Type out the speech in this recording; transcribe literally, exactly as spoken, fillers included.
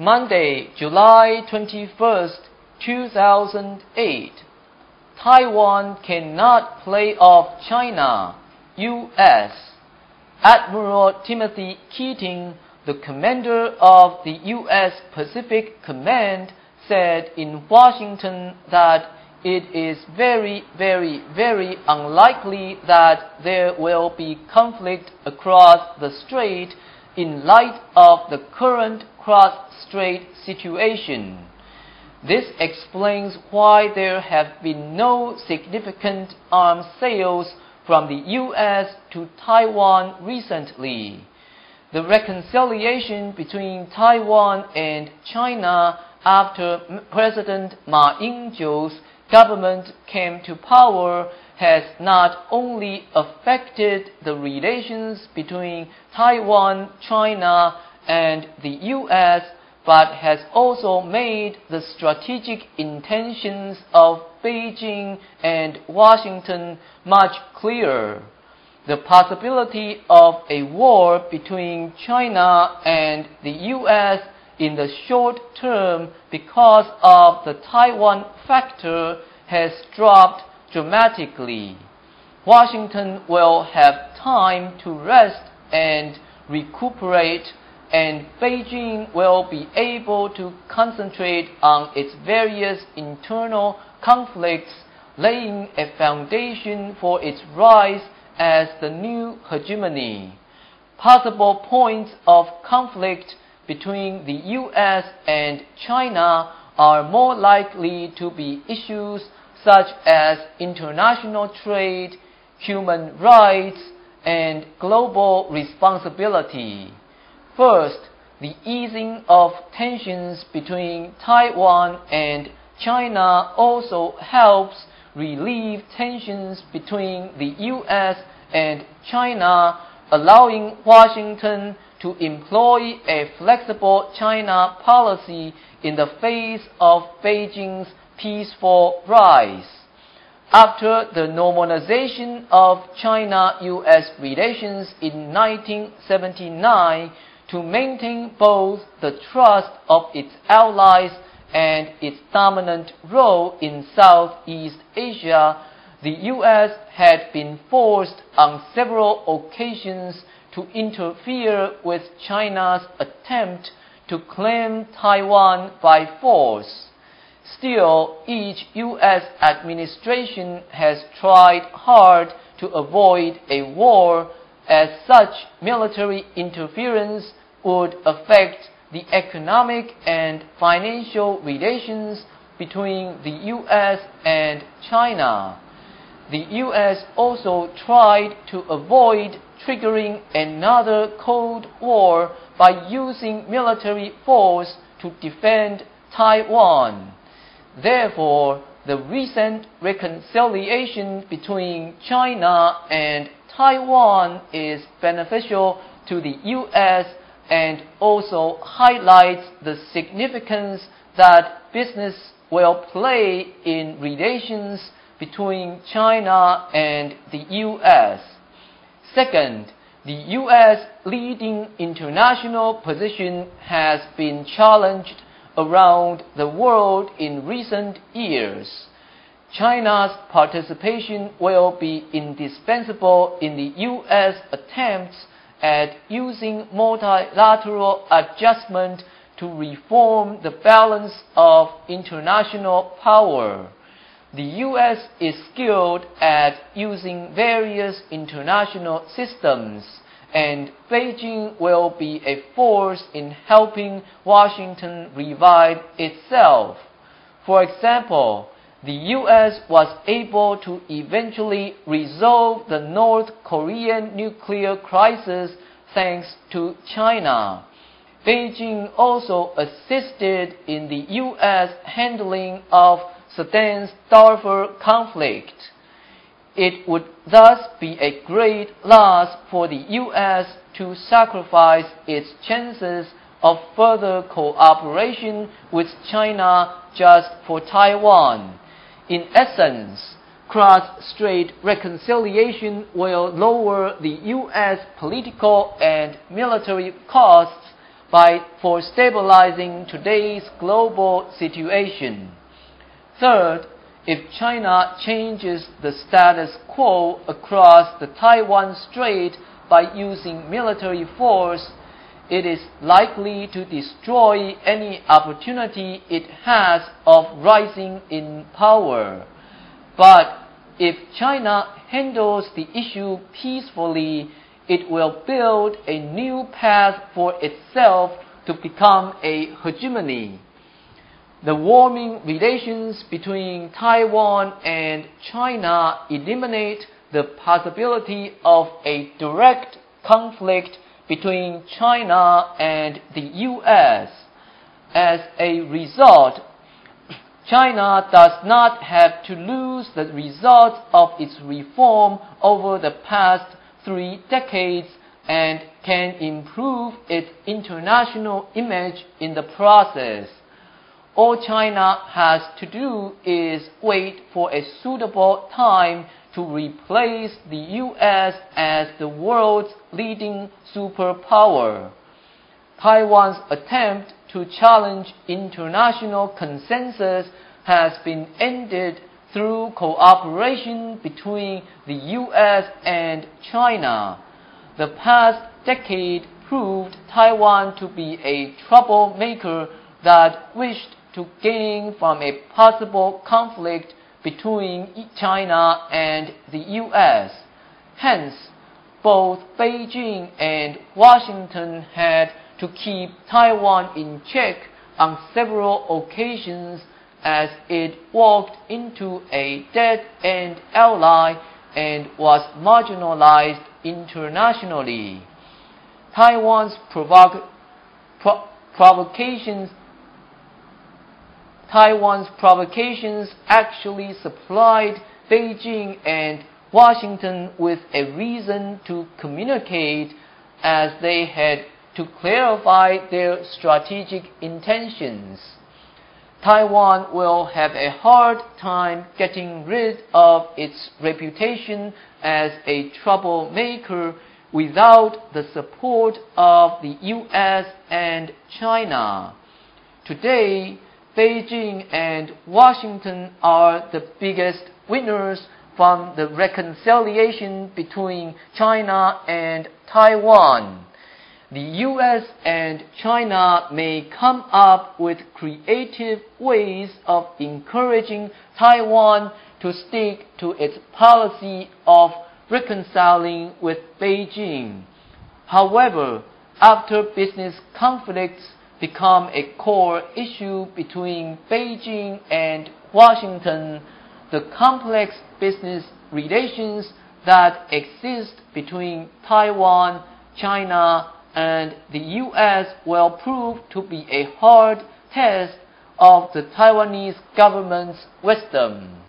Monday, July twenty-first, two thousand eight. Taiwan cannot play off China, U S Admiral Timothy Keating, the commander of the U S Pacific Command, said in Washington that it is very, very, very unlikely that there will be conflict across the strait in light of the current cross-strait situation. This explains why there have been no significant arms sales from the U S to Taiwan recently. The reconciliation between Taiwan and China after President Ma Ying-jeou's government came to power has not only affected the relations between Taiwan, China, and the U S, but has also made the strategic intentions of Beijing and Washington much clearer. The possibility of a war between China and the U S in the short term because of the Taiwan factor has dropped dramatically. Washington will have time to rest and recuperate, and Beijing will be able to concentrate on its various internal conflicts, laying a foundation for its rise as the new hegemony. Possible points of conflict between the U S and China are more likely to be issues such as international trade, human rights, and global responsibility. First, the easing of tensions between Taiwan and China also helps relieve tensions between the U S and China, allowing Washington to employ a flexible China policy in the face of Beijing's peaceful rise. After the normalization of China-U S relations in nineteen seventy-nine, to maintain both the trust of its allies and its dominant role in Southeast Asia, the U S had been forced on several occasions to interfere with China's attempt to claim Taiwan by force. Still, each U S administration has tried hard to avoid a war, as such military interference would affect the economic and financial relations between the U S and China. The U S also tried to avoid triggering another Cold War by using military force to defend Taiwan. Therefore, the recent reconciliation between China and Taiwan is beneficial to the U S and also highlights the significance that business will play in relations between China and the U S. Second, the U S leading international position has been challenged around the world in recent years. China's participation will be indispensable in the U S attempts at using multilateral adjustment to reform the balance of international power. The U S is skilled at using various international systems, and Beijing will be a force in helping Washington revive itself. For example, the U S was able to eventually resolve the North Korean nuclear crisis thanks to China. Beijing also assisted in the U S handling of Sudan's Darfur conflict. It would thus be a great loss for the U S to sacrifice its chances of further cooperation with China just for Taiwan. In essence, cross-strait reconciliation will lower the U S political and military costs by, for stabilizing today's global situation. Third, if China changes the status quo across the Taiwan Strait by using military force, it is likely to destroy any opportunity it has of rising in power. But if China handles the issue peacefully, it will build a new path for itself to become a hegemony. The warming relations between Taiwan and China eliminate the possibility of a direct conflict between China and the U S. As a result, China does not have to lose the results of its reform over the past three decades and can improve its international image in the process. All China has to do is wait for a suitable time to replace the U S as the world's leading superpower. Taiwan's attempt to challenge international consensus has been ended through cooperation between the U S and China. The past decade proved Taiwan to be a troublemaker that wished to gain from a possible conflict between China and the U S. Hence, both Beijing and Washington had to keep Taiwan in check on several occasions as it walked into a dead-end ally and was marginalized internationally. Taiwan's provoc- pro- provocations Taiwan's provocations actually supplied Beijing and Washington with a reason to communicate, as they had to clarify their strategic intentions. Taiwan will have a hard time getting rid of its reputation as a troublemaker without the support of the U S and China. Today, Beijing and Washington are the biggest winners from the reconciliation between China and Taiwan. The U S and China may come up with creative ways of encouraging Taiwan to stick to its policy of reconciling with Beijing. However, after business conflicts become a core issue between Beijing and Washington, the complex business relations that exist between Taiwan, China, and the U S will prove to be a hard test of the Taiwanese government's wisdom.